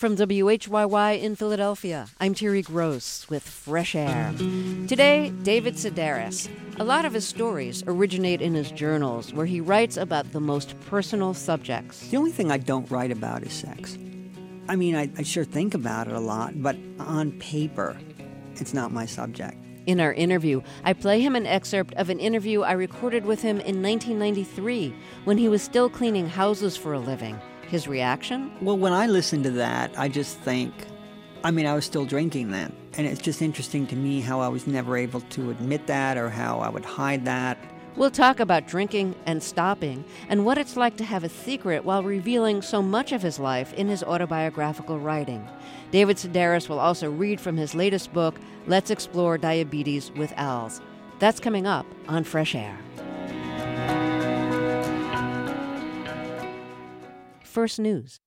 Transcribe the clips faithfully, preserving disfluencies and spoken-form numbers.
From W H Y Y in Philadelphia, I'm Terry Gross with Fresh Air. Today, David Sedaris. A lot of his stories originate in his journals, where he writes about the most personal subjects. The only thing I don't write about is sex. I mean, I, I sure think about it a lot, but on paper, it's not my subject. In our interview, I play him an excerpt of an interview I recorded with him in nineteen ninety-three, when he was still cleaning houses for a living. His reaction? Well, when I listen to that, I just think, I mean, I was still drinking then. And it's just interesting to me how I was never able to admit that or how I would hide that. We'll talk about drinking and stopping and what it's like to have a secret while revealing so much of his life in his autobiographical writing. David Sedaris will also read from his latest book, Let's Explore Diabetes with A L S. That's coming up on Fresh Air. First News.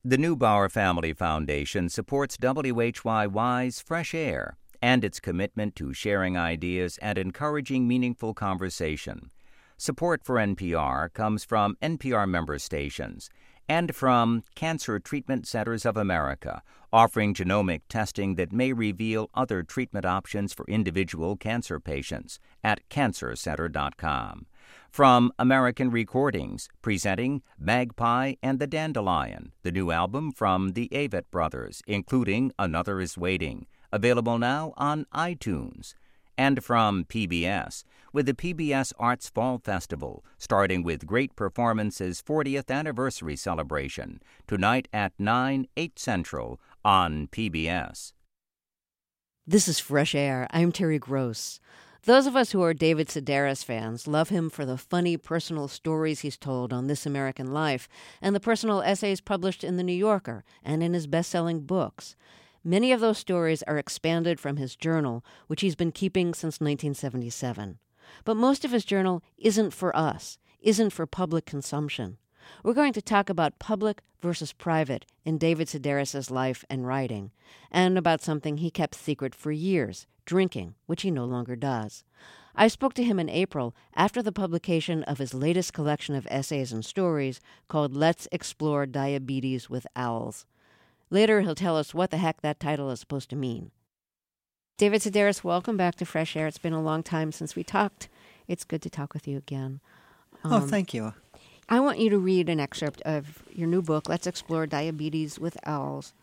The Neubauer Family Foundation supports W H Y Y's Fresh Air and its commitment to sharing ideas and encouraging meaningful conversation. Support for N P R comes from N P R member stations and from Cancer Treatment Centers of America, offering genomic testing that may reveal other treatment options for individual cancer patients at cancer center dot com. From American Recordings, presenting Magpie and the Dandelion, the new album from the Avett Brothers, including Another Is Waiting, available now on iTunes. And from P B S, with the P B S Arts Fall Festival, starting with Great Performance's fortieth anniversary celebration, tonight at nine, eight Central on P B S. This is Fresh Air. I'm Terry Gross. Those of us who are David Sedaris fans love him for the funny personal stories he's told on This American Life and the personal essays published in The New Yorker and in his best-selling books. Many of those stories are expanded from his journal, which he's been keeping since nineteen seventy-seven. But most of his journal isn't for us, isn't for public consumption. We're going to talk about public versus private in David Sedaris' life and writing, and about something he kept secret for years, drinking, which he no longer does. I spoke to him in April after the publication of his latest collection of essays and stories called Let's Explore Diabetes with Owls. Later, he'll tell us what the heck that title is supposed to mean. David Sedaris, welcome back to Fresh Air. It's been a long time since we talked. It's good to talk with you again. Um, oh, thank you. I want you to read an excerpt of your new book, Let's Explore Diabetes with Owls.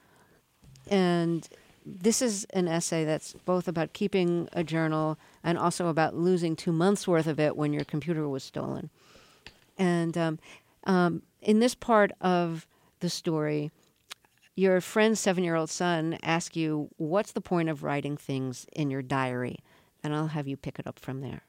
And this is an essay that's both about keeping a journal and also about losing two months' worth of it when your computer was stolen. And um, um, in this part of the story, your friend's seven-year-old son asks you, what's the point of writing things in your diary? And I'll have you pick it up from there.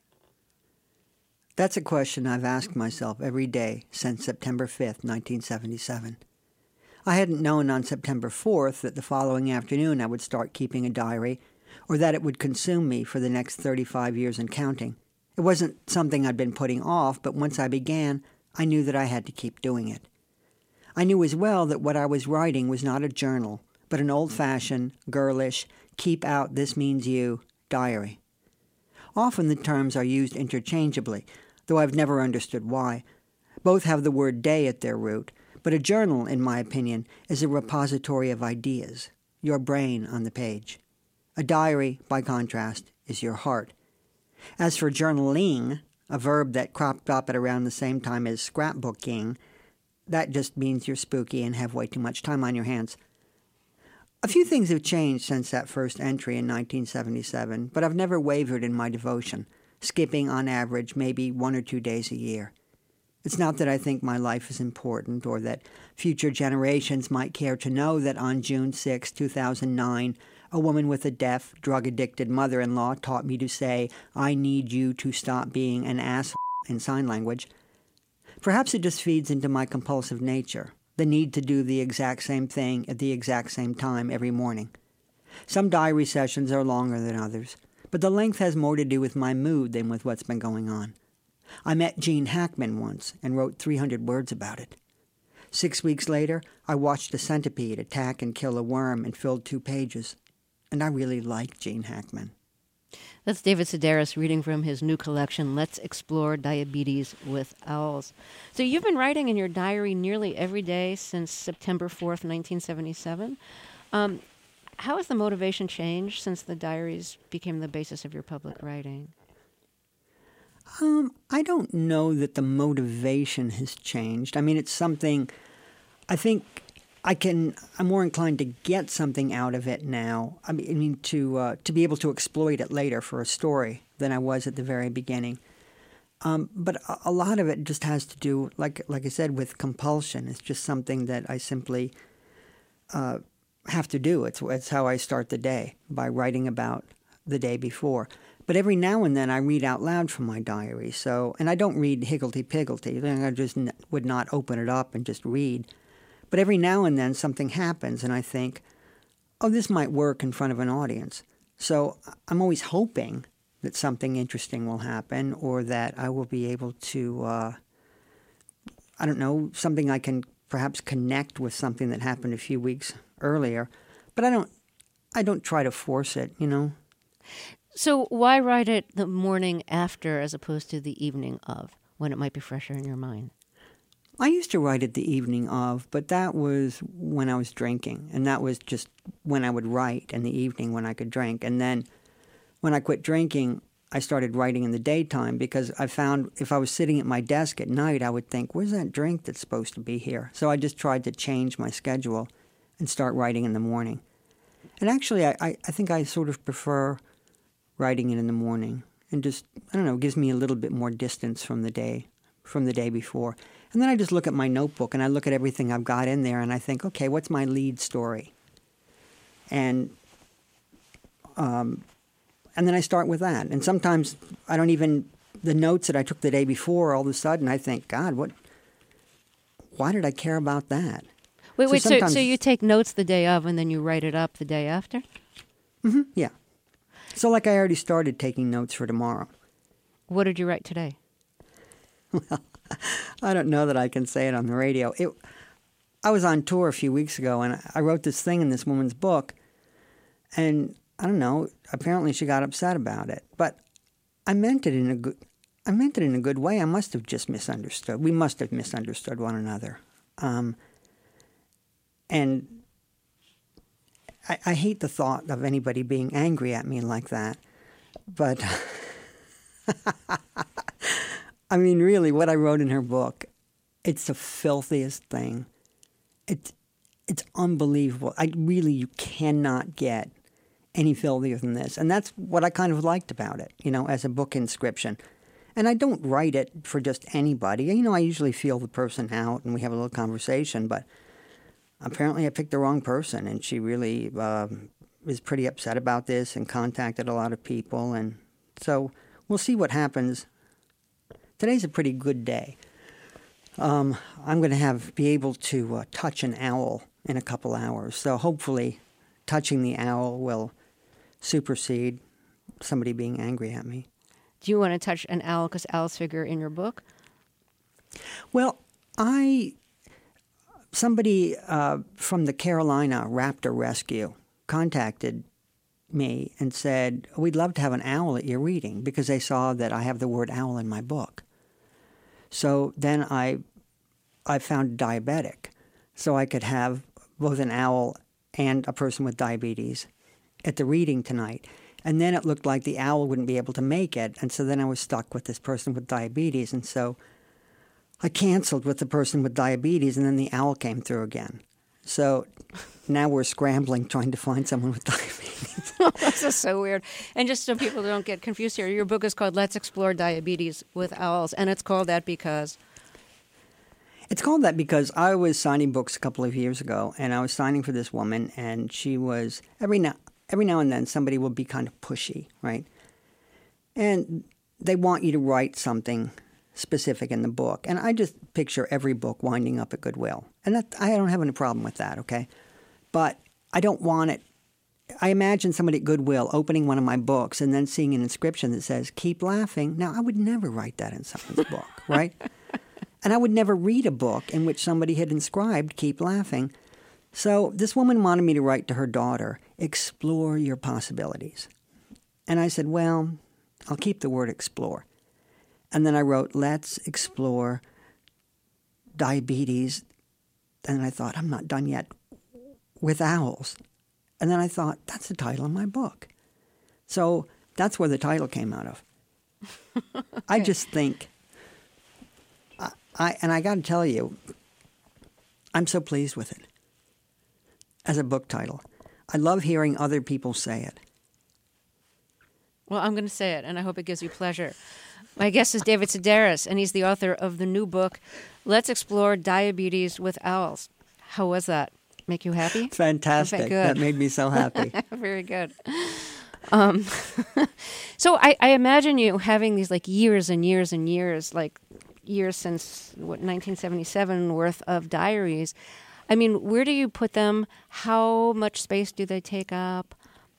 That's a question I've asked myself every day since September fifth, nineteen seventy-seven. I hadn't known on September fourth that the following afternoon I would start keeping a diary, or that it would consume me for the next thirty-five years and counting. It wasn't something I'd been putting off, but once I began, I knew that I had to keep doing it. I knew as well that what I was writing was not a journal, but an old-fashioned, girlish, keep-out-this-means-you diary. Often the terms are used interchangeably, though I've never understood why. Both have the word day at their root, but a journal, in my opinion, is a repository of ideas, your brain on the page. A diary, by contrast, is your heart. As for journaling, a verb that cropped up at around the same time as scrapbooking, that just means you're spooky and have way too much time on your hands. A few things have changed since that first entry in nineteen seventy-seven, but I've never wavered in my devotion, skipping on average maybe one or two days a year. It's not that I think my life is important or that future generations might care to know that on June sixth, two thousand nine, a woman with a deaf, drug-addicted mother-in-law taught me to say, "I need you to stop being an ass" in sign language. Perhaps it just feeds into my compulsive nature, the need to do the exact same thing at the exact same time every morning. Some diary sessions are longer than others, but the length has more to do with my mood than with what's been going on. I met Gene Hackman once and wrote three hundred words about it. Six weeks later, I watched a centipede attack and kill a worm and filled two pages. And I really like Gene Hackman. That's David Sedaris reading from his new collection, Let's Explore Diabetes with Owls. So you've been writing in your diary nearly every day since September fourth, nineteen seventy-seven. Um, how has the motivation changed since the diaries became the basis of your public writing? Um, I don't know that the motivation has changed. I mean, it's something, I think I can, I'm more inclined to get something out of it now. I mean, I mean to uh, to be able to exploit it later for a story than I was at the very beginning. Um, but a, a lot of it just has to do, like like I said, with compulsion. It's just something that I simply uh, have to do. It's, it's how I start the day, by writing about the day before. But every now and then I read out loud from my diary. So, and I don't read higgledy-piggledy. I just n- would not open it up and just read. But every now and then something happens, and I think, oh, this might work in front of an audience. So I'm always hoping that something interesting will happen, or that I will be able to, uh, I don't know, something I can perhaps connect with something that happened a few weeks earlier. But I don't, I don't try to force it, you know. So why write it the morning after as opposed to the evening of, when it might be fresher in your mind? I used to write it the evening of, but that was when I was drinking, and that was just when I would write in the evening when I could drink. And then when I quit drinking, I started writing in the daytime because I found if I was sitting at my desk at night, I would think, where's that drink that's supposed to be here? So I just tried to change my schedule and start writing in the morning. And actually, I, I, I think I sort of prefer writing it in the morning, and just, I don't know, it gives me a little bit more distance from the day, from the day before. And then I just look at my notebook and I look at everything I've got in there and I think, okay, what's my lead story? And um, and then I start with that. And sometimes I don't even, the notes that I took the day before, all of a sudden I think, God, what, why did I care about that? Wait, so wait, so, so you take notes the day of and then you write it up the day after? Mm-hmm, yeah. So like I already started taking notes for tomorrow. What did you write today? Well, I don't know that I can say it on the radio. It, I was on tour a few weeks ago, and I wrote this thing in this woman's book, and I don't know, apparently she got upset about it. But I meant it in a good, I meant it in a good way. I must have just misunderstood. We must have misunderstood one another. Um, and I, I hate the thought of anybody being angry at me like that. But I mean, really, what I wrote in her book, it's the filthiest thing. It's, it's unbelievable. I really, you cannot get any filthier than this. And that's what I kind of liked about it, you know, as a book inscription. And I don't write it for just anybody. You know, I usually feel the person out and we have a little conversation, but apparently I picked the wrong person, and she really uh, is pretty upset about this and contacted a lot of people. And so we'll see what happens. Today's a pretty good day. Um, I'm going to have be able to uh, touch an owl in a couple hours. So hopefully touching the owl will supersede somebody being angry at me. Do you want to touch an owl because owls figure in your book? Well, I... Somebody uh, from the Carolina Raptor Rescue contacted me and said, we'd love to have an owl at your reading, because they saw that I have the word owl in my book. So then I I found a diabetic, so I could have both an owl and a person with diabetes at the reading tonight. And then it looked like the owl wouldn't be able to make it, and so then I was stuck with this person with diabetes. And so I canceled with the person with diabetes, and then the owl came through again. So now we're scrambling trying to find someone with diabetes. This is so weird. And just so people don't get confused here, your book is called Let's Explore Diabetes with Owls, and it's called that because... It's called that because I was signing books a couple of years ago, and I was signing for this woman, and she was, every now, every now and then somebody will be kind of pushy, right? And they want you to write something specific in the book. And I just picture every book winding up at Goodwill. And that, I don't have any problem with that, okay? But I don't want it. I imagine somebody at Goodwill opening one of my books and then seeing an inscription that says, keep laughing. Now, I would never write that in someone's book, right? And I would never read a book in which somebody had inscribed, keep laughing. So this woman wanted me to write to her daughter, explore your possibilities. And I said, well, I'll keep the word explore. And then I wrote, let's explore diabetes. And I thought, I'm not done yet with owls. And then I thought, that's the title of my book. So that's where the title came out of. Okay. I just think, I, I and I got to tell you, I'm so pleased with it as a book title. I love hearing other people say it. Well, I'm going to say it, and I hope it gives you pleasure. My guest is David Sedaris, and he's the author of the new book, Let's Explore Diabetes with Owls. How was that? Make you happy? Fantastic. Okay, good. That made me so happy. Very good. Um, so I, I imagine you having these like years and years and years, like years since, what, nineteen seventy-seven worth of diaries. I mean, where do you put them? How much space do they take up?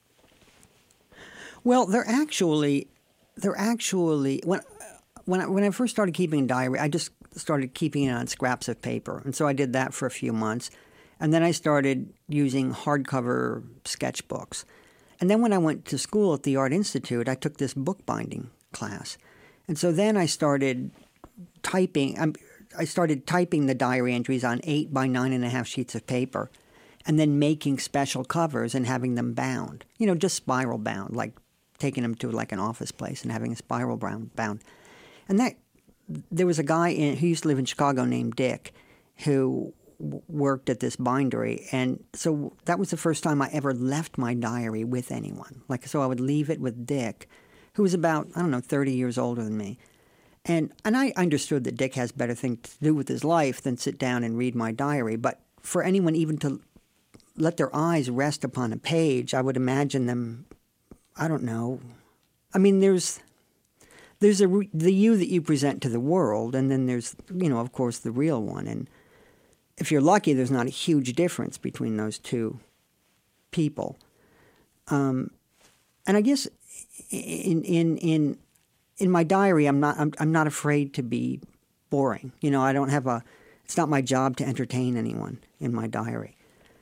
Well, they're actually... They're actually when when I, when I first started keeping a diary, I just started keeping it on scraps of paper. And so I did that for a few months. And then I started using hardcover sketchbooks. And then when I went to school at the Art Institute, I took this bookbinding class. And so then I started typing. Um, I started typing the diary entries on eight by nine and a half sheets of paper, and then making special covers and having them bound. You know, just spiral bound, like taking them to like an office place and having a spiral bound. bound. And that there was a guy in, who used to live in Chicago named Dick, who w- worked at this bindery, and so that was the first time I ever left my diary with anyone. Like, so I would leave it with Dick, who was about, I don't know, thirty years older than me. And and I understood that Dick has better things to do with his life than sit down and read my diary. But for anyone even to let their eyes rest upon a page, I would imagine them, I don't know. I mean, there's there's a, the you that you present to the world, and then there's, you know, of course, the real one. And if you're lucky, there's not a huge difference between those two people. Um, and I guess in in in in my diary, I'm not I'm, I'm not afraid to be boring. You know, I don't have a. It's not my job to entertain anyone in my diary.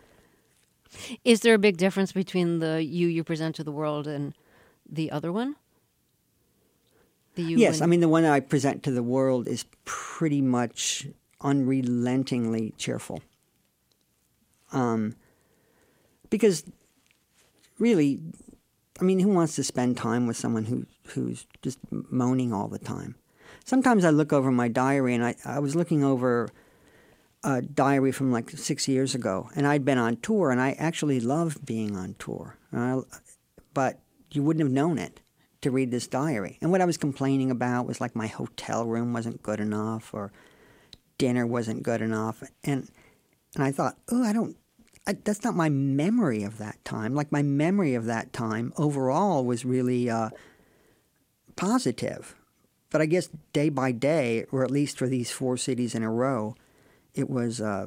Is there a big difference between the you you present to the world and the other one? The you yes, and... I mean, the one I present to the world is pretty much unrelentingly cheerful. Um, because really, I mean, who wants to spend time with someone who who's just moaning all the time? Sometimes I look over my diary, and I, I was looking over a diary from like six years ago, and I'd been on tour, and I actually loved being on tour. I, but you wouldn't have known it to read this diary. And what I was complaining about was like my hotel room wasn't good enough, or dinner wasn't good enough. And and I thought, oh, I don't, I, that's not my memory of that time. Like my memory of that time overall was really uh, positive. But I guess day by day, or at least for these four cities in a row, it was, uh,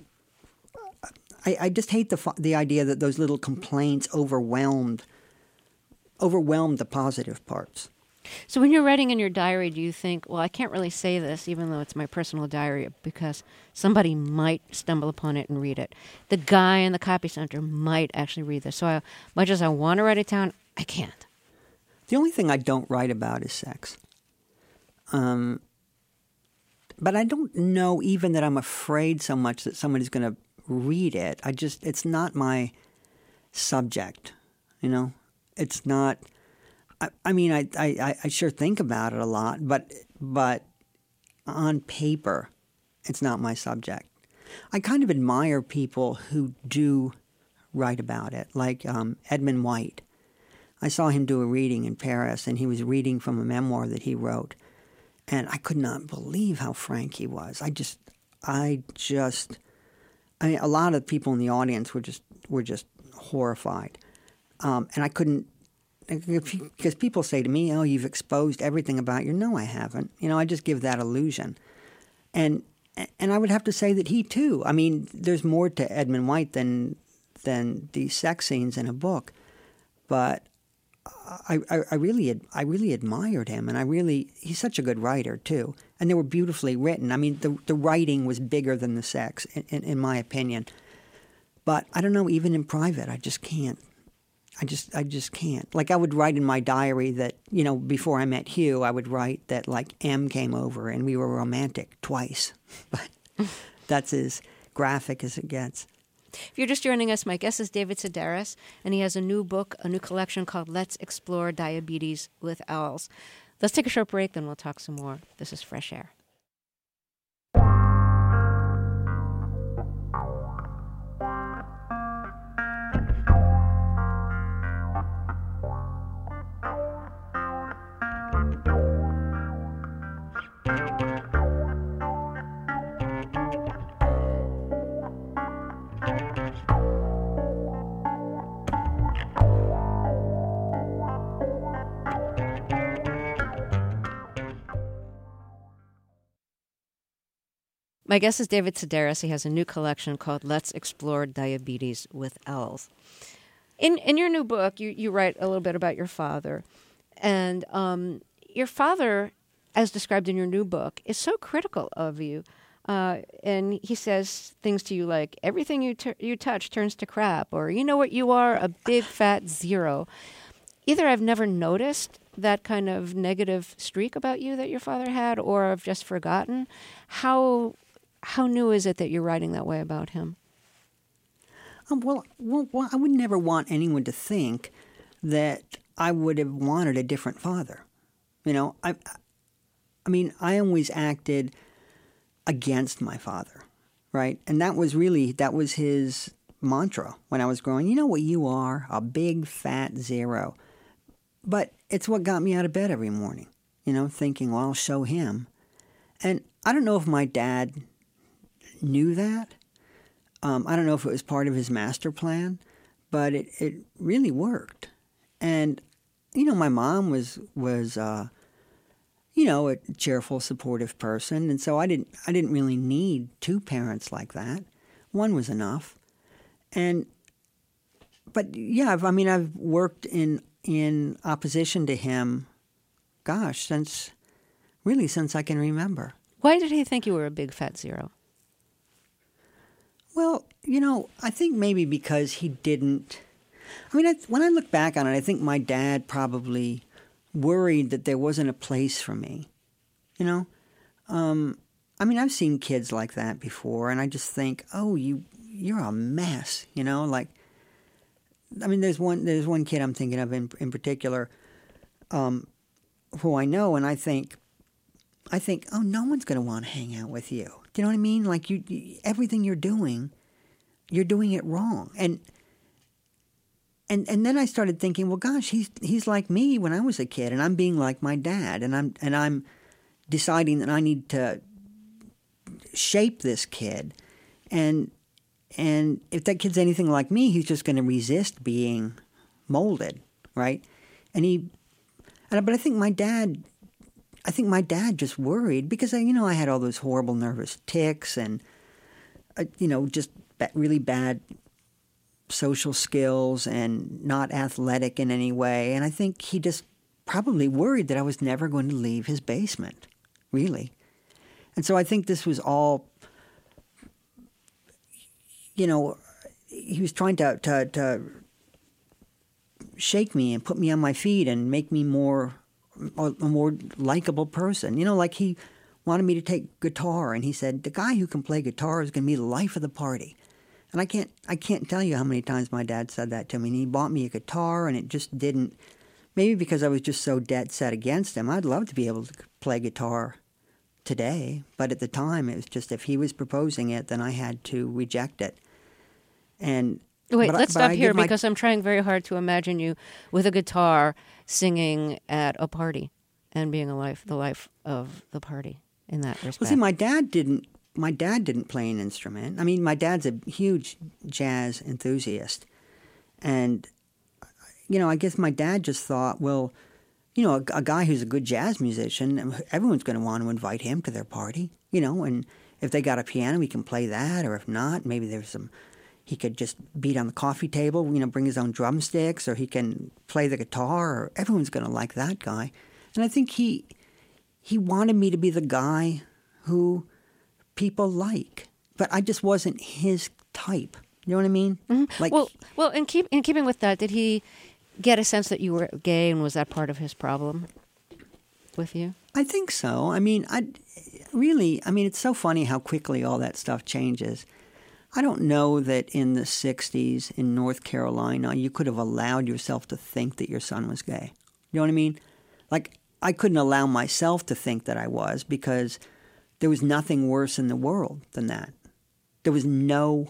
I, I just hate the the idea that those little complaints overwhelmed overwhelmed the positive parts. So when you're writing in your diary, do you think, well, I can't really say this, even though it's my personal diary, because somebody might stumble upon it and read it. The guy in the copy center might actually read this. So I, much as I want to write it down, I can't. The only thing I don't write about is sex. Um, but I don't know even that I'm afraid so much that somebody's going to read it. I just, it's not my subject, you know? It's not, I, I mean, I, I, I sure think about it a lot, but but on paper, it's not my subject. I kind of admire people who do write about it, like um, Edmund White. I saw him do a reading in Paris, and he was reading from a memoir that he wrote, and I could not believe how frank he was. I just, I just, I mean, a lot of people in the audience were just were just horrified. Um, and I couldn't, because people say to me, oh, you've exposed everything about you. No, I haven't. You know, I just give that illusion. And and I would have to say that he, too. I mean, there's more to Edmund White than than the sex scenes in a book. But I, I, I really I really admired him, and I really, he's such a good writer, too. And they were beautifully written. I mean, the, the writing was bigger than the sex, in, in, in my opinion. But I don't know, even in private, I just can't. I just I just can't. Like, I would write in my diary that, you know, before I met Hugh, I would write that, like, M came over and we were romantic twice. But that's as graphic as it gets. If you're just joining us, my guest is David Sedaris, and he has a new book, a new collection called Let's Explore Diabetes with Owls. Let's take a short break, then we'll talk some more. This is Fresh Air. My guest is David Sedaris. He has a new collection called Let's Explore Diabetes with Owls. In in your new book, you, you write a little bit about your father. And um, your father as described in your new book, is so critical of you. Uh, and he says things to you like, everything you t- you touch turns to crap, or you know what you are, a big fat zero. Either I've never noticed that kind of negative streak about you that your father had, or I've just forgotten. How how new is it that you're writing that way about him? Um, well, well, well, I would never want anyone to think that I would have wanted a different father. You know, I, I mean, I always acted against my father, right? And that was really, that was his mantra when I was growing. You know what you are? A big fat zero. But it's what got me out of bed every morning, you know, thinking, well, I'll show him. And I don't know if my dad knew that. Um, I don't know if it was part of his master plan, but it, it really worked. And, you know, my mom was, was uh, you know, a cheerful, supportive person. And so I didn't, I didn't really need two parents like that. One was enough. And, but yeah, I've, I mean, I've worked in, in opposition to him, gosh, since, really since I can remember. Why did he think you were a big fat zero? Well, you know, I think maybe because he didn't, I mean, I, when I look back on it, I think my dad probably worried that there wasn't a place for me, you know? Um, I mean, I've seen kids like that before, and I just think, oh, you, you're a mess, you know? Like, I mean, there's one, there's one kid I'm thinking of in, in particular, um, who I know, and I think, I think, oh, no one's going to want to hang out with you. Do you know what I mean? Like, you, you, everything you're doing, you're doing it wrong. And and and then I started thinking, well, gosh, he's he's like me when I was a kid, and I'm being like my dad, and I'm and I'm deciding that I need to shape this kid, and and if that kid's anything like me, he's just going to resist being molded, right? And he, and but I think my dad. I think my dad just worried because, you know, I had all those horrible nervous tics and, uh, you know, just ba- really bad social skills and not athletic in any way. And I think he just probably worried that I was never going to leave his basement, really. And so I think this was all, you know, he was trying to, to, to shake me and put me on my feet and make me more... a more likable person. You know, like he wanted me to take guitar, and he said, the guy who can play guitar is going to be the life of the party. And I can't I can't tell you how many times my dad said that to me. And he bought me a guitar, and it just didn't, maybe because I was just so dead set against him. I'd love to be able to play guitar today, but at the time, it was just if he was proposing it, then I had to reject it. And Wait, but let's I, stop here my... because I'm trying very hard to imagine you with a guitar singing at a party and being a life, the life of the party in that respect. Well, see, my dad didn't. My dad didn't play an instrument. I mean, my dad's a huge jazz enthusiast, and you know, I guess my dad just thought, well, you know, a, a guy who's a good jazz musician, everyone's going to want to invite him to their party, you know, and if they got a piano, he can play that, or if not, maybe there's some. He could just beat on the coffee table, you know, bring his own drumsticks, or he can play the guitar, or everyone's going to like that guy. And I think he he wanted me to be the guy who people like. But I just wasn't his type. You know what I mean? Mm-hmm. Like, well, well, in, keep, in keeping with that, did he get a sense that you were gay, and was that part of his problem with you? I think so. I mean, I really, I mean, it's so funny how quickly all that stuff changes. I don't know that in the sixties in North Carolina you could have allowed yourself to think that your son was gay. You know what I mean? Like, I couldn't allow myself to think that I was because there was nothing worse in the world than that. There was no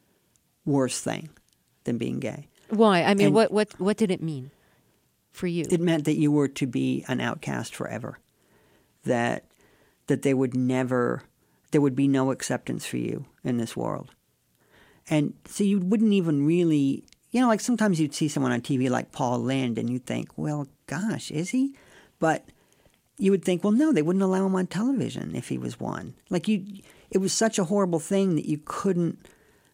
worse thing than being gay. Why? I mean, And what, what, what did it mean for you? It meant that you were to be an outcast forever, that that they would never, there would be no acceptance for you in this world. And so you wouldn't even really, you know, like sometimes you'd see someone on T V like Paul Lynde and you'd think, well, gosh, is he? But you would think, well, no, they wouldn't allow him on television if he was one. Like you, it was such a horrible thing that you couldn't,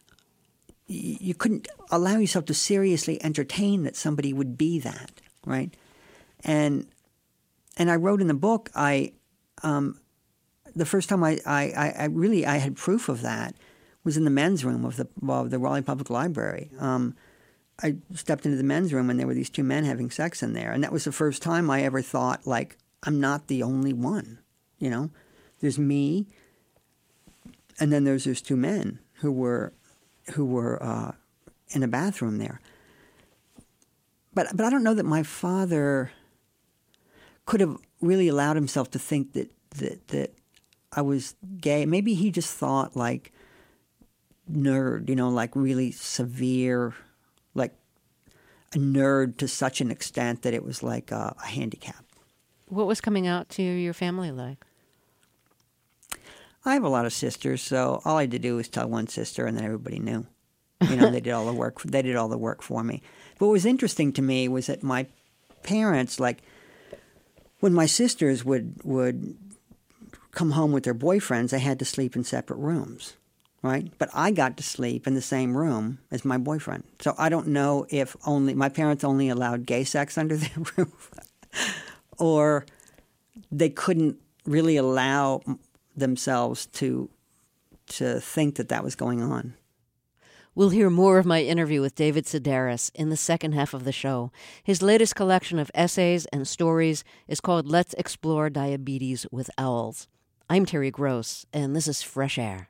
you couldn't allow yourself to seriously entertain that somebody would be that, right? And and I wrote in the book, I um, the first time I, I, I really I had proof of that was in the men's room of the of the Raleigh Public Library. Um, I stepped into the men's room and there were these two men having sex in there, and that was the first time I ever thought, like, I'm not the only one. You know, there's me, and then there's those two men who were who were uh, in a bathroom there. But but I don't know that my father could have really allowed himself to think that that that I was gay. Maybe he just thought like nerd, you know, like really severe, like a nerd to such an extent that it was like a, a handicap. What was coming out to your family like? I have a lot of sisters, so all I had to do was tell one sister, and then everybody knew. You know, they did all the work. They did all the work for me. But what was interesting to me was that my parents, like, when my sisters would would come home with their boyfriends, they had to sleep in separate rooms, right? But I got to sleep in the same room as my boyfriend. So I don't know if only my parents only allowed gay sex under their roof, or they couldn't really allow themselves to to think that that was going on. We'll hear more of my interview with David Sedaris in the second half of the show. His latest collection of essays and stories is called Let's Explore Diabetes with Owls. I'm Terry Gross, and this is Fresh Air.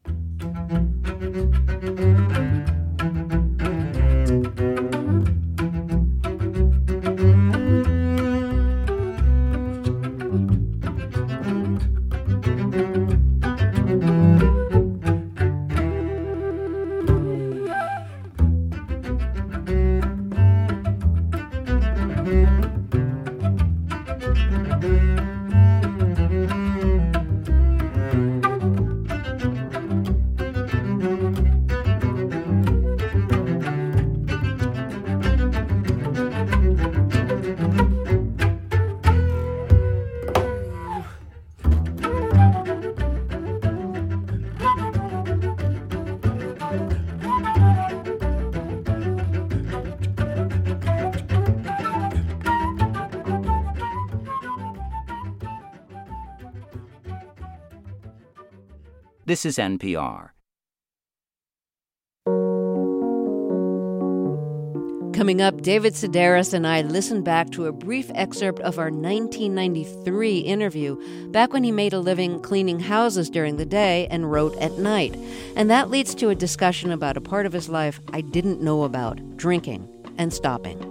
This is N P R. Coming up, David Sedaris and I listened back to a brief excerpt of our nineteen ninety-three interview, back when he made a living cleaning houses during the day and wrote at night. And that leads to a discussion about a part of his life I didn't know about, drinking and stopping.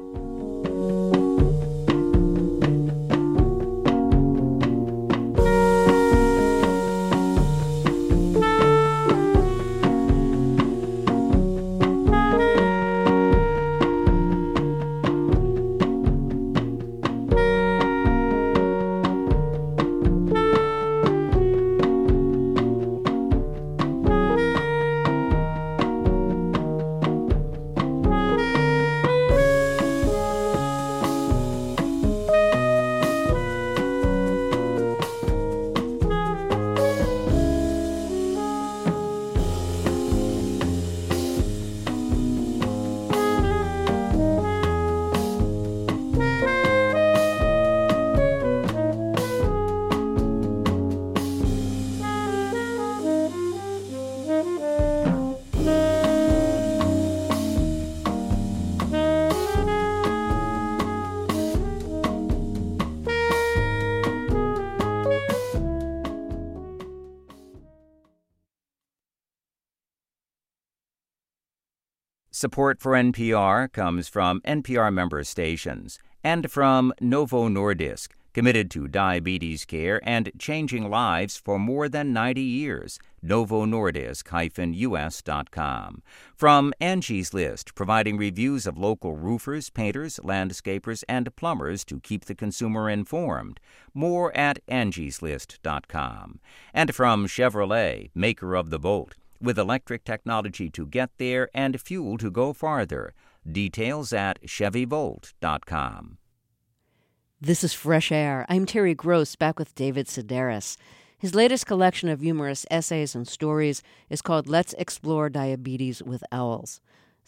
Support for N P R comes from N P R member stations and from Novo Nordisk, committed to diabetes care and changing lives for more than ninety years. novo nordisk dash u s dot com. From Angie's List, providing reviews of local roofers, painters, landscapers, and plumbers to keep the consumer informed. More at angies list dot com. And from Chevrolet, maker of the Bolt, with electric technology to get there and fuel to go farther. Details at chevy volt dot com. This is Fresh Air. I'm Terry Gross, back with David Sedaris. His latest collection of humorous essays and stories is called Let's Explore Diabetes with Owls.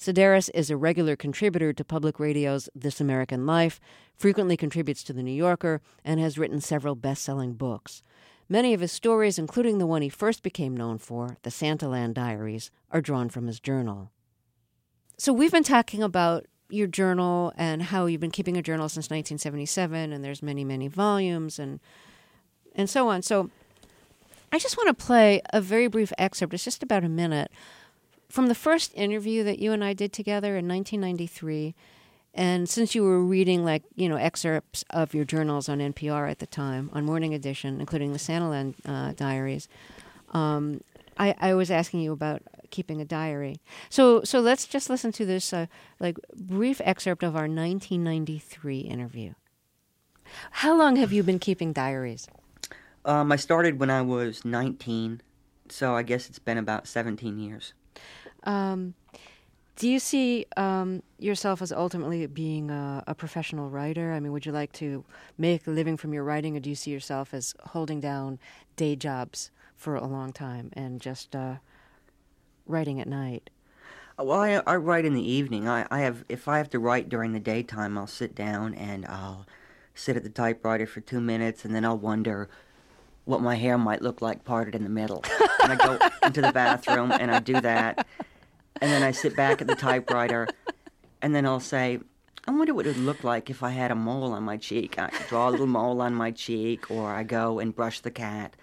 Sedaris is a regular contributor to public radio's This American Life, frequently contributes to The New Yorker, and has written several best-selling books. Many of his stories, including the one he first became known for, the Santaland Diaries, are drawn from his journal. So we've been talking about your journal and how you've been keeping a journal since nineteen seventy-seven, and there's many, many volumes and and so on. So I just want to play a very brief excerpt. It's just about a minute from the first interview that you and I did together in nineteen ninety-three. And since you were reading, like, you know, excerpts of your journals on N P R at the time, on Morning Edition, including the Santaland uh, Diaries, um, I, I was asking you about keeping a diary. So so let's just listen to this, uh, like, brief excerpt of our nineteen ninety-three interview. How long have you been keeping diaries? Um, I started when I was nineteen, so I guess it's been about seventeen years. Um, do you see um, yourself as ultimately being a, a professional writer? I mean, would you like to make a living from your writing, or do you see yourself as holding down day jobs for a long time and just uh, writing at night? Well, I, I write in the evening. I, I have if I have to write during the daytime, I'll sit down and I'll sit at the typewriter for two minutes, and then I'll wonder what my hair might look like parted in the middle. And I go into the bathroom and I do that. And then I sit back at the typewriter, and then I'll say, I wonder what it would look like if I had a mole on my cheek. I draw a little mole on my cheek, or I go and brush the cat.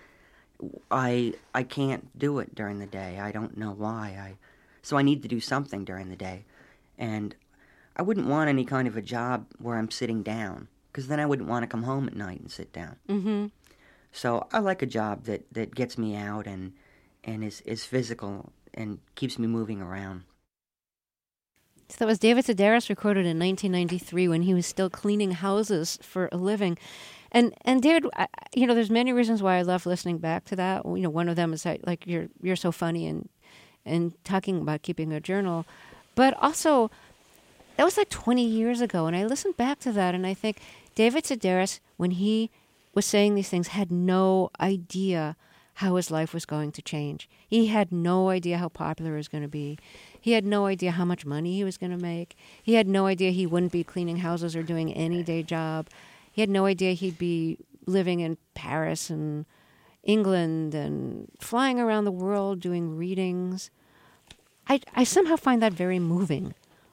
I I can't do it during the day. I don't know why. I So I need to do something during the day. And I wouldn't want any kind of a job where I'm sitting down, because then I wouldn't want to come home at night and sit down. Mm-hmm. So I like a job that, that gets me out and and is, is physical and keeps me moving around. So that was David Sedaris, recorded in nineteen ninety-three when he was still cleaning houses for a living. And and David, I, you know, there's many reasons why I love listening back to that. You know, one of them is that, like, you're you're so funny and and talking about keeping a journal, but also that was like twenty years ago, and I listened back to that and I think David Sedaris, when he was saying these things, had no idea how his life was going to change. He had no idea how popular it was going to be. He had no idea how much money he was going to make. He had no idea he wouldn't be cleaning houses or doing any day job. He had no idea he'd be living in Paris and England and flying around the world doing readings. I, I somehow find that very moving.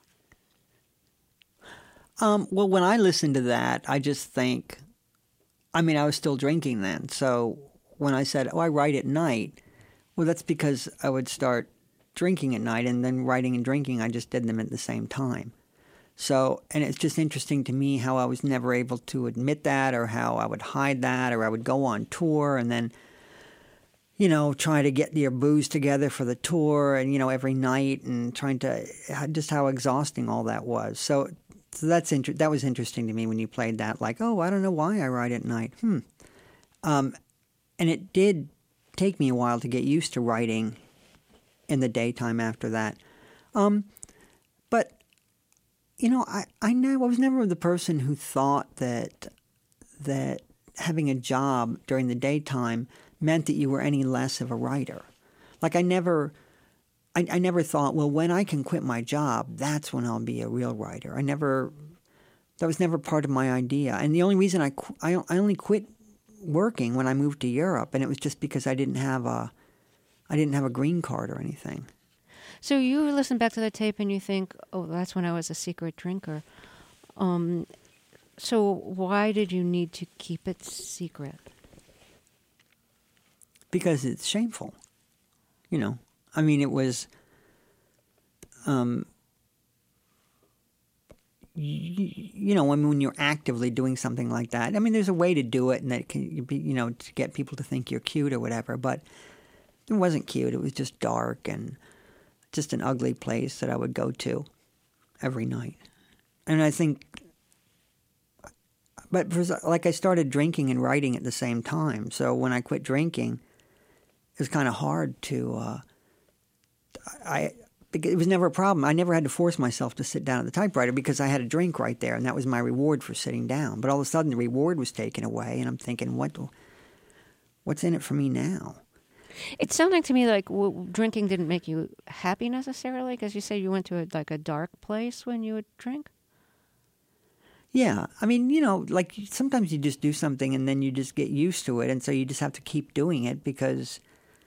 Um, well, when I listen to that, I just think, I mean, I was still drinking then. So when I said, oh, I write at night, well, that's because I would start drinking at night, and then writing and drinking, I just did them at the same time. So, and it's just interesting to me how I was never able to admit that, or how I would hide that, or I would go on tour and then, you know, try to get your booze together for the tour, and, you know, every night, and trying to, just how exhausting all that was. So, so that's inter- that was interesting to me when you played that, like, oh, I don't know why I write at night. Hmm. Um, and it did take me a while to get used to writing in the daytime after that. Um, but, you know, I, I, never, I was never the person who thought that that having a job during the daytime meant that you were any less of a writer. Like, I never... I, I never thought, well, when I can quit my job, that's when I'll be a real writer. I never, that was never part of my idea. And the only reason I, I, I only quit working when I moved to Europe, and it was just because I didn't have a, I didn't have a green card or anything. So you listen back to that tape and you think, oh, that's when I was a secret drinker. Um, so why did you need to keep it secret? Because it's shameful, you know. I mean, it was, um, you, you know, I mean, when you're actively doing something like that, I mean, there's a way to do it, and that can be, you know, to get people to think you're cute or whatever. But it wasn't cute. It was just dark and just an ugly place that I would go to every night. And I think, but for, like, I started drinking and writing at the same time. So when I quit drinking, it was kind of hard to. Uh, I it was never a problem. I never had to force myself to sit down at the typewriter because I had a drink right there, and that was my reward for sitting down. But all of a sudden, the reward was taken away, and I'm thinking, what, what's in it for me now? It's sounding to me like w- drinking didn't make you happy necessarily, because you say you went to a, like a dark place when you would drink. Yeah. I mean, you know, like sometimes you just do something and then you just get used to it. And so you just have to keep doing it because,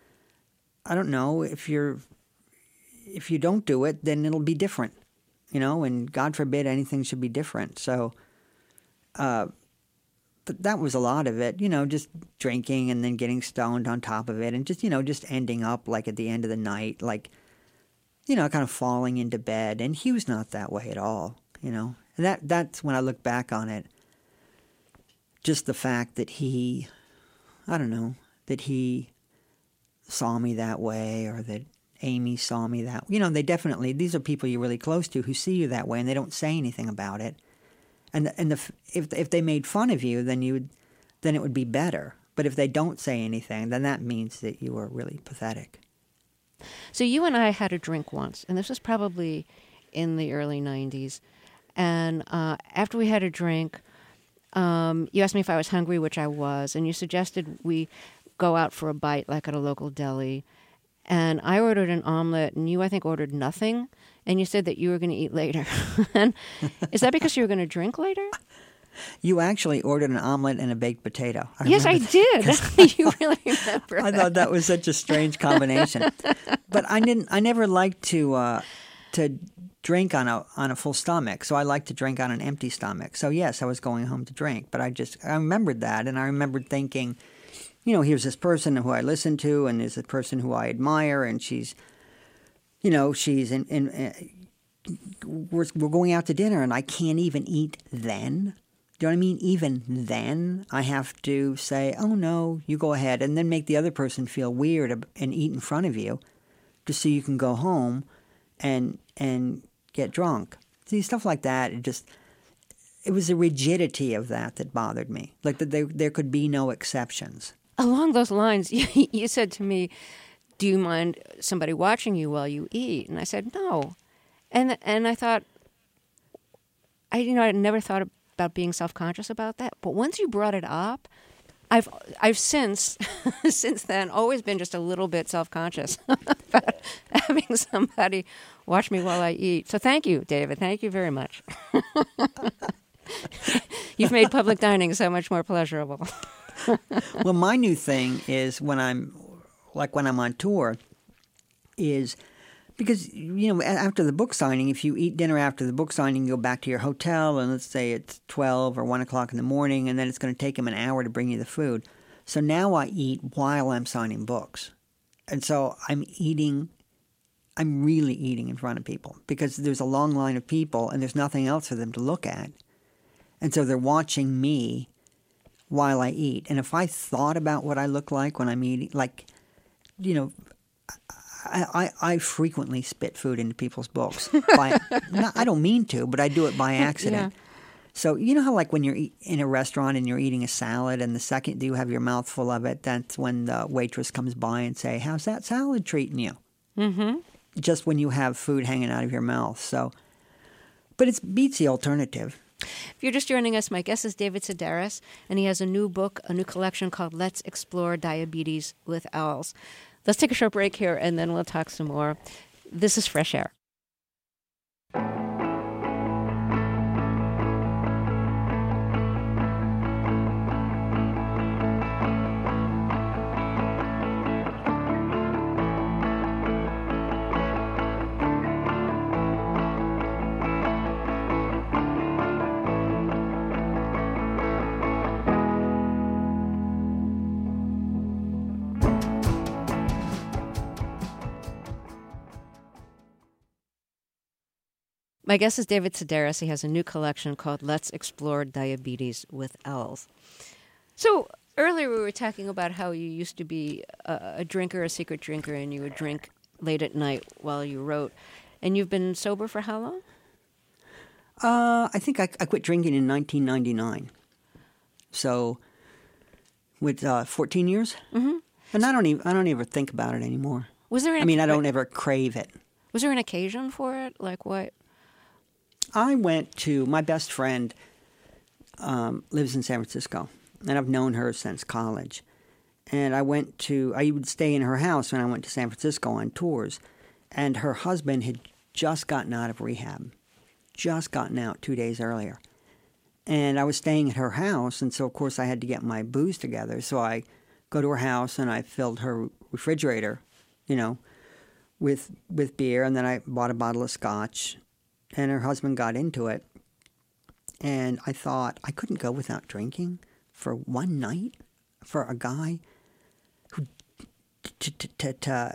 I don't know, if you're, if you don't do it, then it'll be different, you know, and God forbid anything should be different. So, uh, but that was a lot of it, you know, just drinking and then getting stoned on top of it and just, you know, just ending up like at the end of the night, like, you know, kind of falling into bed. And he was not that way at all, you know. And that that's when I look back on it, just the fact that he, I don't know, that he saw me that way or that Amy saw me that, you know, they definitely, these are people you're really close to who see you that way and they don't say anything about it. And and the, if if they made fun of you, then you would, then it would be better. But if they don't say anything, then that means that you are really pathetic. So you and I had a drink once, and this was probably in the early nineties. And uh, after we had a drink, um, you asked me if I was hungry, which I was, and you suggested we go out for a bite, like at a local deli. And I ordered an omelet, and you, I think, ordered nothing. And you said that you were going to eat later. And is that because you were going to drink later? You actually ordered an omelet and a baked potato. I yes, I that. did. You really remember I that. thought that was such a strange combination. But I didn't. I never liked to uh, to drink on a on a full stomach. So I liked to drink on an empty stomach. So yes, I was going home to drink. But I just I remembered that, and I remembered thinking, you know, here's this person who I listen to, and is a person who I admire, and she's, you know, she's in. in uh, we're we're going out to dinner, and I can't even eat then. Do you know what I mean? Even then, I have to say, oh, no, you go ahead, and then make the other person feel weird and eat in front of you just so you can go home and and get drunk. See, stuff like that, it just, it was the rigidity of that that bothered me. Like that there, there could be no exceptions. Along those lines, you, you said to me, do you mind somebody watching you while you eat? And I said, no. And and I thought, I you know, I never thought of about being self-conscious about that. But once you brought it up, I've I've since since then always been just a little bit self-conscious about having somebody watch me while I eat. So thank you, David. Thank you very much. You've made public dining so much more pleasurable. Well, my new thing is when I'm like when I'm on tour is because, you know, after the book signing, if you eat dinner after the book signing, you go back to your hotel, and let's say it's twelve or one o'clock in the morning, and then it's going to take them an hour to bring you the food. So now I eat while I'm signing books. And so I'm eating, I'm really eating in front of people because there's a long line of people, and there's nothing else for them to look at. And so they're watching me while I eat. And if I thought about what I look like when I'm eating, like, you know, I, I, I frequently spit food into people's books. By, not, I don't mean to, but I do it by accident. Yeah. So you know how like when you're eat, in a restaurant and you're eating a salad and the second you have your mouth full of it, that's when the waitress comes by and say, how's that salad treating you? Mm-hmm. Just when you have food hanging out of your mouth. So, but it beats the alternative. If you're just joining us, my guest is David Sedaris, and he has a new book, a new collection called Let's Explore Diabetes with Owls. Let's take a short break here, and then we'll talk some more. This is Fresh Air. My guest is David Sedaris. He has a new collection called Let's Explore Diabetes with Owls. So earlier we were talking about how you used to be a, a drinker, a secret drinker, and you would drink late at night while you wrote. And you've been sober for how long? Uh, I think I, I quit drinking in nineteen ninety-nine. So with uh, fourteen years? Mm-hmm. And I don't even I don't ever think about it anymore. Was there? An, I mean, I don't ever crave it. Was there an occasion for it? Like what? I went to, my best friend um, lives in San Francisco, and I've known her since college. And I went to, I would stay in her house when I went to San Francisco on tours. And her husband had just gotten out of rehab, just gotten out two days earlier. And I was staying at her house, and so, of course, I had to get my booze together. So I go to her house, and I filled her refrigerator, you know, with with beer, and then I bought a bottle of scotch, and her husband got into it. And I thought, I couldn't go without drinking for one night for a guy who, t- t- t- t-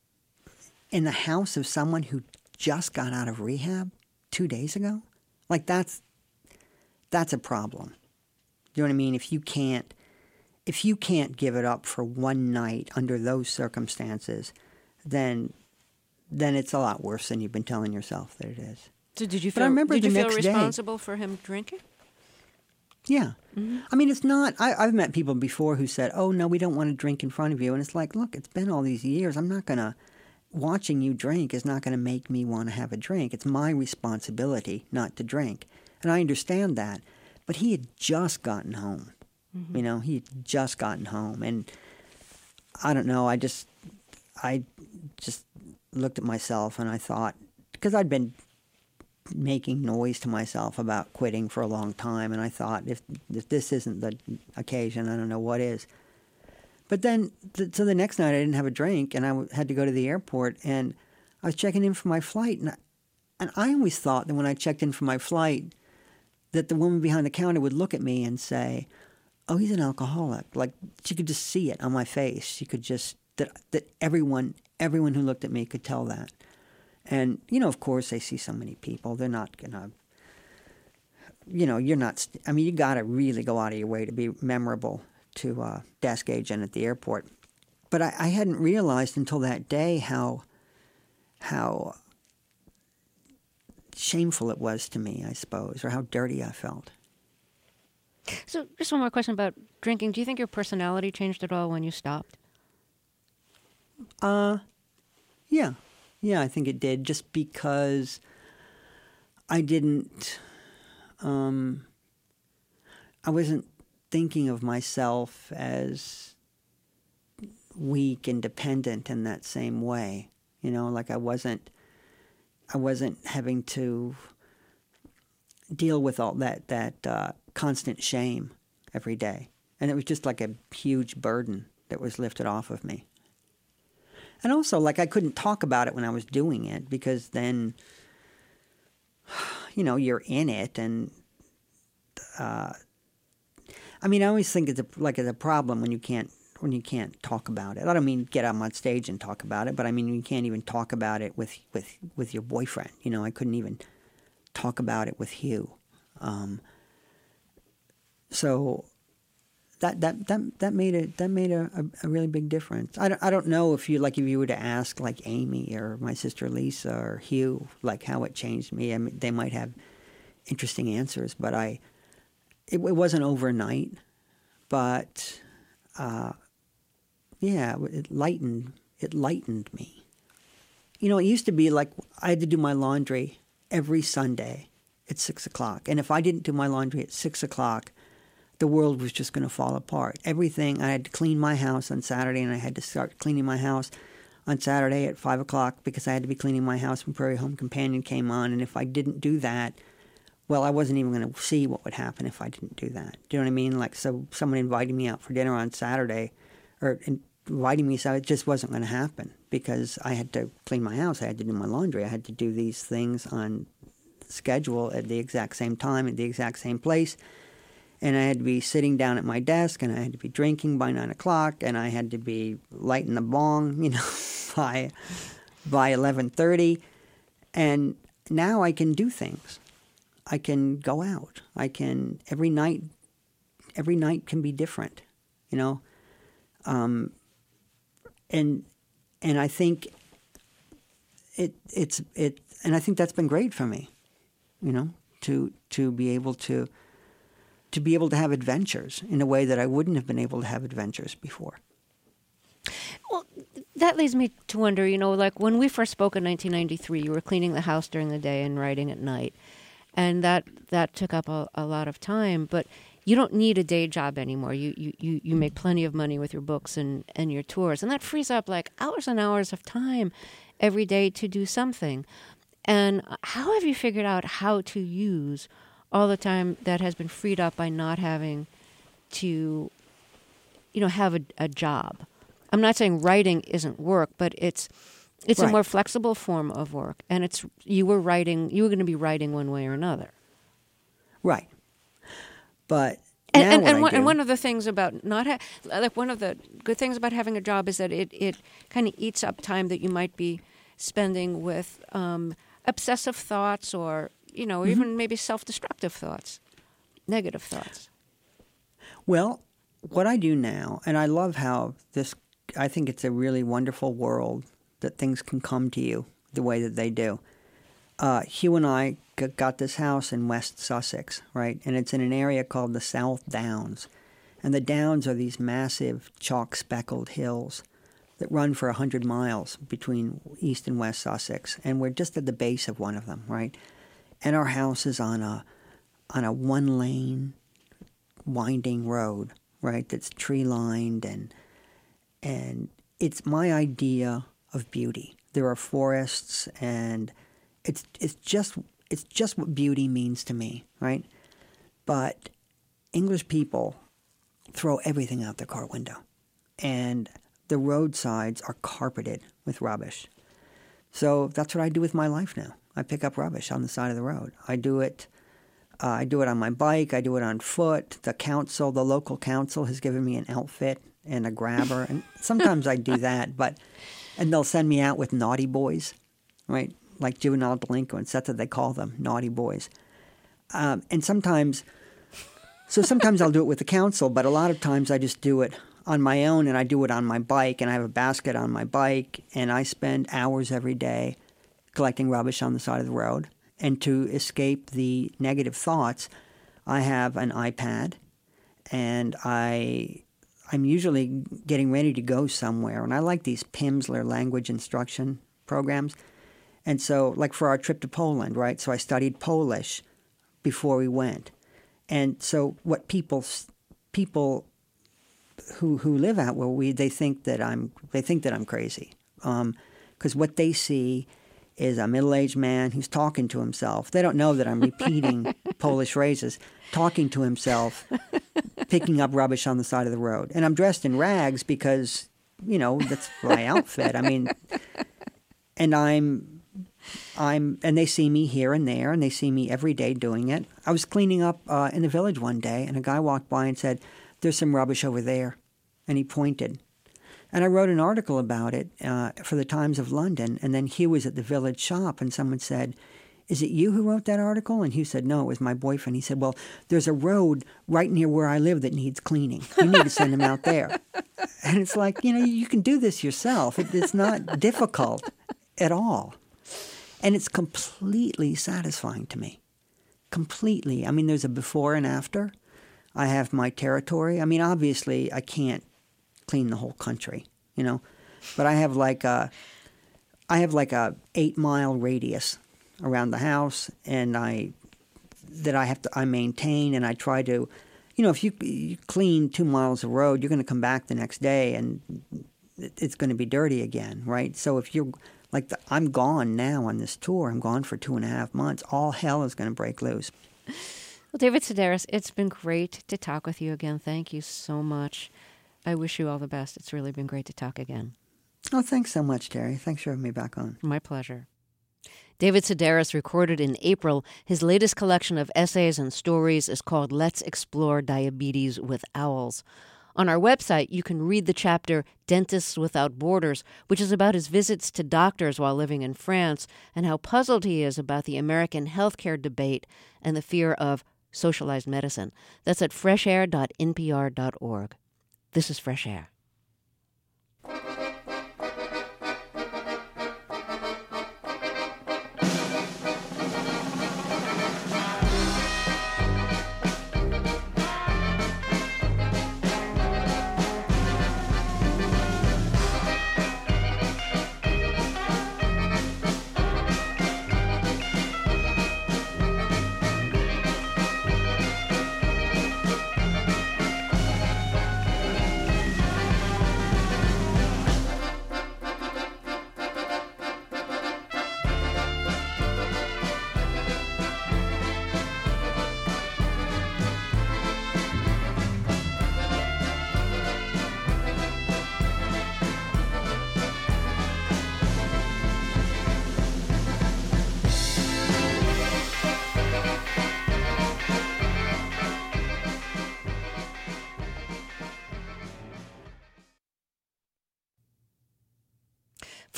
in the house of someone who just got out of rehab two days ago? Like, that's, that's a problem. You know what I mean? If you can't, if you can't give it up for one night under those circumstances, then, then it's a lot worse than you've been telling yourself that it is. So did you But I feel, remember did the you feel next responsible day, for him drinking? Yeah. Mm-hmm. I mean, it's not, I, I've met people before who said, oh, no, we don't want to drink in front of you. And it's like, look, it's been all these years. I'm not going to, watching you drink is not going to make me want to have a drink. It's my responsibility not to drink. And I understand that. But he had just gotten home. Mm-hmm. You know, he had just gotten home. And I don't know, I just, I just looked at myself and I thought, because I'd been making noise to myself about quitting for a long time, and I thought, if, if this isn't the occasion, I don't know what is. But then, th- so the next night I didn't have a drink, and I w- had to go to the airport, and I was checking in for my flight, and I, and I always thought that when I checked in for my flight, that the woman behind the counter would look at me and say, oh, he's an alcoholic. Like, she could just see it on my face. She could just, that that everyone, everyone who looked at me could tell that. And, you know, of course, they see so many people. They're not going to, you know, you're not, I mean, you got to really go out of your way to be memorable to a desk agent at the airport. But I, I hadn't realized until that day how, how shameful it was to me, I suppose, or how dirty I felt. So just one more question about drinking. Do you think your personality changed at all when you stopped? Uh, yeah. Yeah, I think it did, just because I didn't, um, I wasn't thinking of myself as weak and dependent in that same way. You know, like I wasn't, I wasn't having to deal with all that, that uh, constant shame every day. And it was just like a huge burden that was lifted off of me. And also, like, I couldn't talk about it when I was doing it, because then, you know, you're in it. And, uh, I mean, I always think it's a, like it's a problem when you can't, when you can't talk about it. I don't mean get up on stage and talk about it, but I mean, you can't even talk about it with, with, with your boyfriend. You know, I couldn't even talk about it with Hugh. Um, so... That that that that made it that made a, a, a really big difference. I don't I don't know if you like if you were to ask like Amy or my sister Lisa or Hugh like how it changed me. I mean, they might have interesting answers, but I it, it wasn't overnight. But uh, yeah, it lightened it lightened me. You know, it used to be like I had to do my laundry every Sunday at six o'clock, and if I didn't do my laundry at six o'clock, the world was just going to fall apart. Everything, I had to clean my house on Saturday, and I had to start cleaning my house on Saturday at five o'clock because I had to be cleaning my house when Prairie Home Companion came on. And if I didn't do that, well, I wasn't even going to see what would happen if I didn't do that. Do you know what I mean? Like, so someone invited me out for dinner on Saturday, or inviting me, so it just wasn't going to happen because I had to clean my house. I had to do my laundry. I had to do these things on schedule at the exact same time, at the exact same place. And I had to be sitting down at my desk, and I had to be drinking by nine o'clock, and I had to be lighting the bong, you know, by by eleven thirty. And now I can do things. I can go out. I can every night. Every night can be different, you know. Um, and and I think it it's it, and I think that's been great for me, you know, to to be able to. to be able to have adventures in a way that I wouldn't have been able to have adventures before. Well, that leads me to wonder, you know, like when we first spoke in nineteen ninety-three, you were cleaning the house during the day and writing at night. And that that took up a, a lot of time. But you don't need a day job anymore. You you, you, you make plenty of money with your books and, and your tours. And that frees up like hours and hours of time every day to do something. And how have you figured out how to use all the time that has been freed up by not having to, you know, have a, a job? I'm not saying writing isn't work, but it's it's right. a more flexible form of work. And it's you were writing, you were going to be writing one way or another. Right. But and now and, what and, I one, do, and one of the things about not ha- like one of the good things about having a job is that it, it kind of eats up time that you might be spending with um, obsessive thoughts or, you know, mm-hmm. even maybe self-destructive thoughts, negative thoughts. Well, what I do now, and I love how this, I think it's a really wonderful world that things can come to you the way that they do. Uh, Hugh and I g- got this house in West Sussex, right? And it's in an area called the South Downs. And the Downs are these massive chalk-speckled hills that run for one hundred miles between East and West Sussex. And we're just at the base of one of them, right? And our house is on a on a one-lane winding road, right, that's tree-lined. And, and it's my idea of beauty. There are forests, and it's it's just it's just what beauty means to me, right? But English people throw everything out their car window, and the roadsides are carpeted with rubbish. So that's what I do with my life now. I pick up rubbish on the side of the road. I do it. Uh, I do it on my bike. I do it on foot. The council, the local council, has given me an outfit and a grabber, and sometimes I do that, but. And they'll send me out with naughty boys, right? Like juvenile delinquents. That's what they call them, naughty boys. Um, and sometimes, so sometimes I'll do it with the council, but a lot of times I just do it on my own, and I do it on my bike, and I have a basket on my bike, and I spend hours every day collecting rubbish on the side of the road. And to escape the negative thoughts, I have an iPad, and I... I'm usually getting ready to go somewhere, and I like these Pimsleur language instruction programs. And so, like for our trip to Poland, right? So I studied Polish before we went. And so what people people who who live out where we they think that I'm they think that I'm crazy. Um, 'cause what they see is a middle-aged man who's talking to himself. They don't know that I'm repeating Polish phrases, talking to himself, picking up rubbish on the side of the road. And I'm dressed in rags because, you know, that's my outfit. I mean, and I'm, I'm, and they see me here and there, and they see me every day doing it. I was cleaning up uh, in the village one day, and a guy walked by and said, "There's some rubbish over there." And he pointed. And I wrote an article about it uh, for the Times of London, and then Hugh was at the village shop, and someone said, "Is it you who wrote that article?" And Hugh said, "No, it was my boyfriend." He said, "Well, there's a road right near where I live that needs cleaning. You need to send him out there." And it's like, you know, you can do this yourself. It, it's not difficult at all. And it's completely satisfying to me. Completely. I mean, there's a before and after. I have my territory. I mean, obviously, I can't clean the whole country, you know, but I have like a, I have like a eight mile radius around the house, and I, that I have to, I maintain, and I try to, you know, if you, you clean two miles of road, you're going to come back the next day and it's going to be dirty again, right? So if you're like, the, I'm gone now on this tour, I'm gone for two and a half months, all hell is going to break loose. Well, David Sedaris, it's been great to talk with you again. Thank you so much. I wish you all the best. It's really been great to talk again. Oh, thanks so much, Terry. Thanks for having me back on. My pleasure. David Sedaris recorded in April. His latest collection of essays and stories is called Let's Explore Diabetes with Owls. On our website, you can read the chapter Dentists Without Borders, which is about his visits to doctors while living in France and how puzzled he is about the American healthcare debate and the fear of socialized medicine. That's at fresh air dot n p r dot org. This is Fresh Air.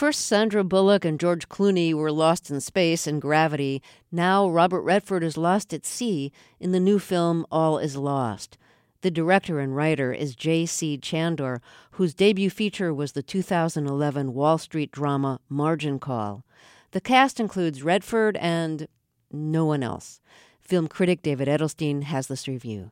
first Sandra Bullock and George Clooney were lost in space and gravity. Now Robert Redford is lost at sea in the new film All Is Lost. The director and writer is J C Chandor, whose debut feature was the two thousand eleven Wall Street drama Margin Call. The cast includes Redford and no one else. Film critic David Edelstein has this review.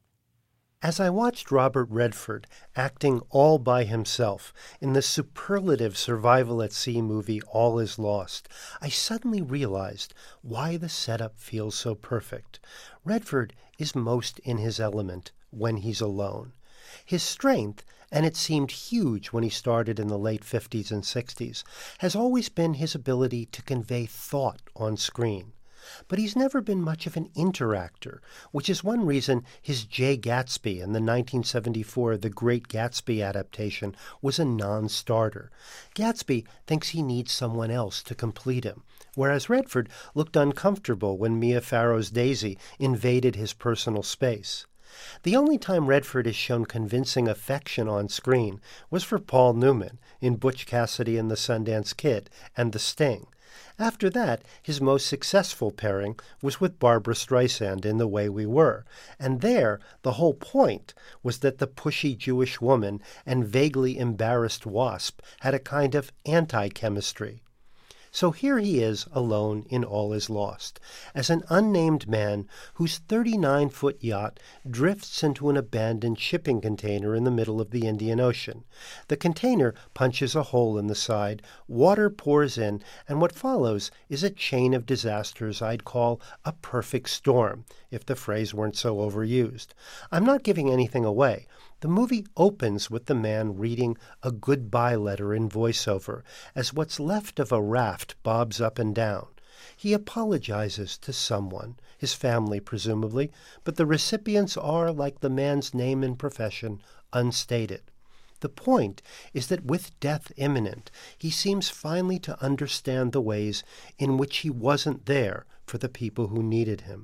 As I watched Robert Redford acting all by himself in the superlative survival-at-sea movie All Is Lost, I suddenly realized why the setup feels so perfect. Redford is most in his element when he's alone. His strength, and it seemed huge when he started in the late fifties and sixties, has always been his ability to convey thought on screen. But he's never been much of an interactor, which is one reason his Jay Gatsby in the nineteen seventy-four The Great Gatsby adaptation was a non-starter. Gatsby thinks he needs someone else to complete him, whereas Redford looked uncomfortable when Mia Farrow's Daisy invaded his personal space. The only time Redford has shown convincing affection on screen was for Paul Newman in Butch Cassidy and the Sundance Kid and The Sting. After that, his most successful pairing was with Barbra Streisand in The Way We Were, and there the whole point was that the pushy Jewish woman and vaguely embarrassed wasp had a kind of anti-chemistry. So here he is alone in All Is Lost, as an unnamed man whose thirty-nine-foot yacht drifts into an abandoned shipping container in the middle of the Indian Ocean. The container punches a hole in the side, water pours in, and what follows is a chain of disasters I'd call a perfect storm, if the phrase weren't so overused. I'm not giving anything away. The movie opens with the man reading a goodbye letter in voiceover as what's left of a raft bobs up and down. He apologizes to someone, his family presumably, but the recipients are, like the man's name and profession, unstated. The point is that with death imminent, he seems finally to understand the ways in which he wasn't there for the people who needed him.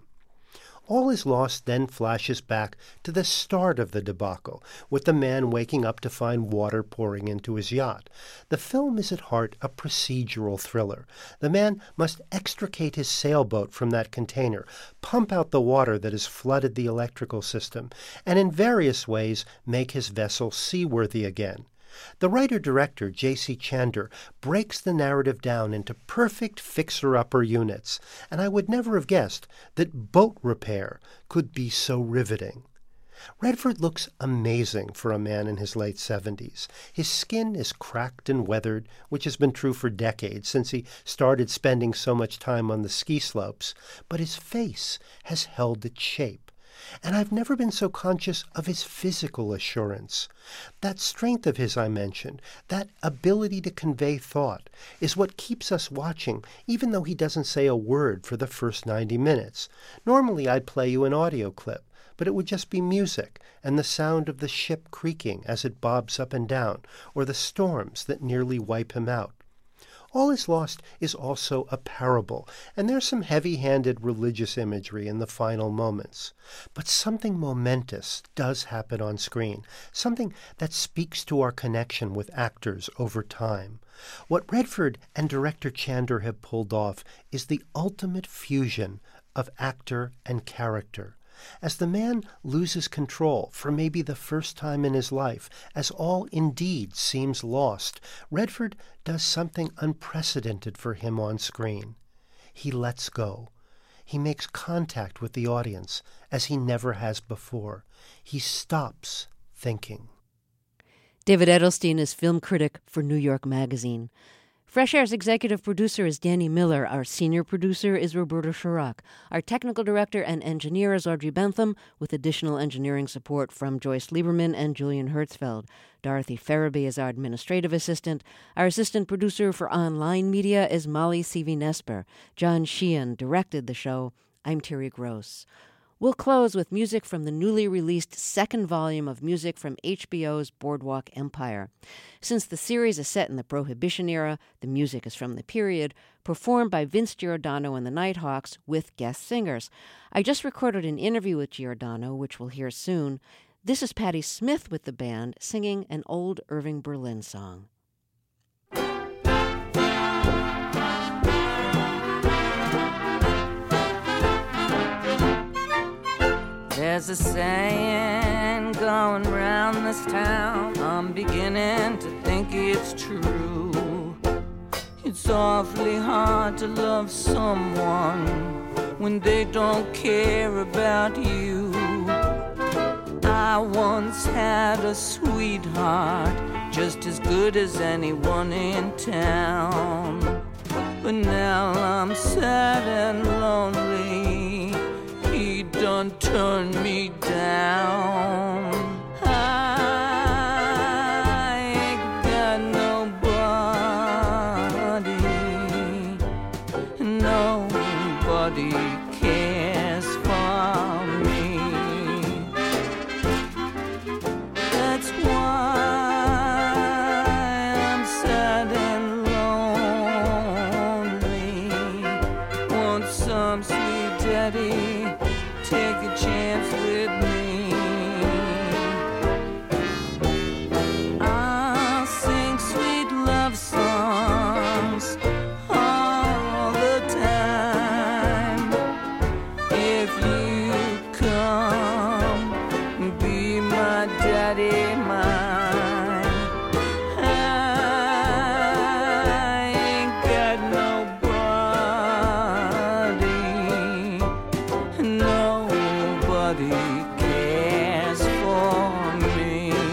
All Is Lost then flashes back to the start of the debacle, with the man waking up to find water pouring into his yacht. The film is at heart a procedural thriller. The man must extricate his sailboat from that container, pump out the water that has flooded the electrical system, and in various ways make his vessel seaworthy again. The writer-director, J C Chandor, breaks the narrative down into perfect fixer-upper units, and I would never have guessed that boat repair could be so riveting. Redford looks amazing for a man in his late seventies. His skin is cracked and weathered, which has been true for decades since he started spending so much time on the ski slopes, but his face has held its shape. And I've never been so conscious of his physical assurance. That strength of his I mentioned, that ability to convey thought, is what keeps us watching, even though he doesn't say a word for the first ninety minutes. Normally I'd play you an audio clip, but it would just be music and the sound of the ship creaking as it bobs up and down, or the storms that nearly wipe him out. All Is Lost is also a parable, and there's some heavy-handed religious imagery in the final moments. But something momentous does happen on screen, something that speaks to our connection with actors over time. What Redford and director Chandor have pulled off is the ultimate fusion of actor and character. As the man loses control for maybe the first time in his life, as all indeed seems lost, Redford does something unprecedented for him on screen. He lets go. He makes contact with the audience as he never has before. He stops thinking. David Edelstein is film critic for New York Magazine. Fresh Air's executive producer is Danny Miller. Our senior producer is Roberta Chirac. Our technical director and engineer is Audrey Bentham, with additional engineering support from Joyce Lieberman and Julian Hertzfeld. Dorothy Farabee is our administrative assistant. Our assistant producer for online media is Molly Seavey-Nesper. John Sheehan directed the show. I'm Terry Gross. We'll close with music from the newly released second volume of music from H B O's Boardwalk Empire. Since the series is set in the Prohibition era, the music is from the period, performed by Vince Giordano and the Nighthawks with guest singers. I just recorded an interview with Giordano, which we'll hear soon. This is Patti Smith with the band singing an old Irving Berlin song. There's a saying going round this town, I'm beginning to think it's true. It's awfully hard to love someone when they don't care about you. I once had a sweetheart, just as good as anyone in town. But now I'm sad and lonely, he done turned me down. I ain't got nobody, nobody cares for me. That's why I'm sad and lonely. Want some sweet daddy, take a chance with me. I'll sing sweet love songs all the time if you come be my daddy, mine. I ain't got nobody, nobody cares for me.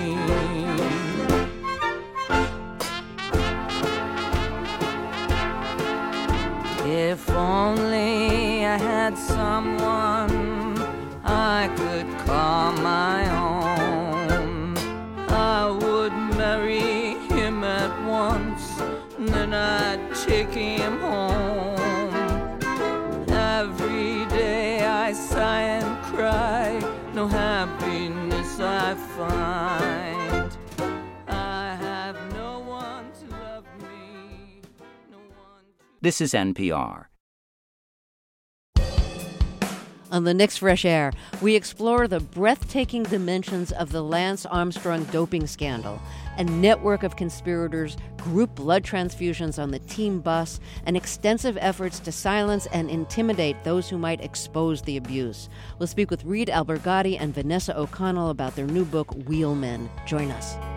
If only I had someone I could call my own, I would marry him at once, and then I'd take him home. Every day I sigh and cry, no happiness I find. I have no one to love me, no one to... This is N P R. On the next Fresh Air, we explore the breathtaking dimensions of the Lance Armstrong doping scandal, a network of conspirators, group blood transfusions on the team bus, and extensive efforts to silence and intimidate those who might expose the abuse. We'll speak with Reed Albergati and Vanessa O'Connell about their new book, Wheelmen. Join us.